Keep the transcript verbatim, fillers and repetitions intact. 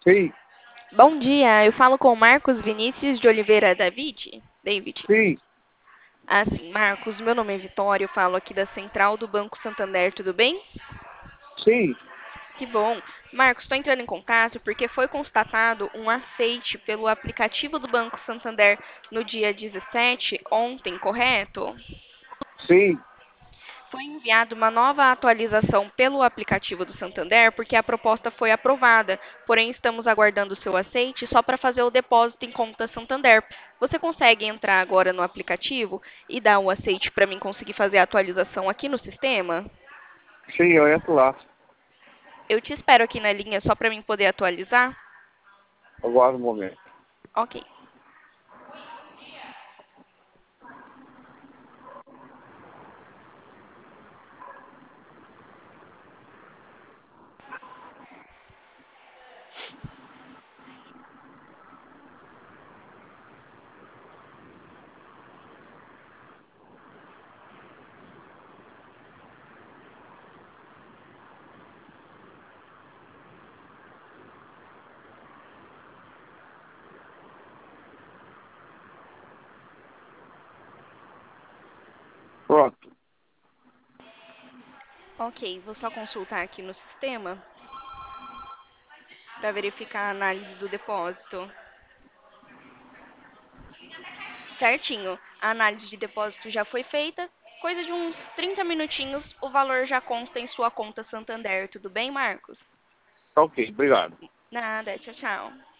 Sim, Bom dia, eu falo com Marcos Vinícius de Oliveira David. David. sim, Assim, Marcos, meu nome é Vitória, eu falo aqui da Central do Banco Santander, tudo bem? sim. Que bom. Marcos, estou entrando em contato porque foi constatado um aceite pelo aplicativo do Banco Santander no dia dezessete, ontem, correto? Sim. Foi enviada uma nova atualização pelo aplicativo do Santander porque a proposta foi aprovada, porém estamos aguardando o seu aceite só para fazer o depósito em conta Santander. Você consegue entrar agora no aplicativo e dar o aceite para mim conseguir fazer a atualização aqui no sistema? Sim, eu entro lá. Eu te espero aqui na linha só para mim poder atualizar? Aguardo um momento. Ok. Pronto. Ok, vou só consultar aqui no sistema para verificar a análise do depósito. Certinho. A análise de depósito já foi feita. Coisa de uns trinta minutinhos, o valor já consta em sua conta Santander. Tudo bem, Marcos? Ok, obrigado. Nada, tchau, tchau.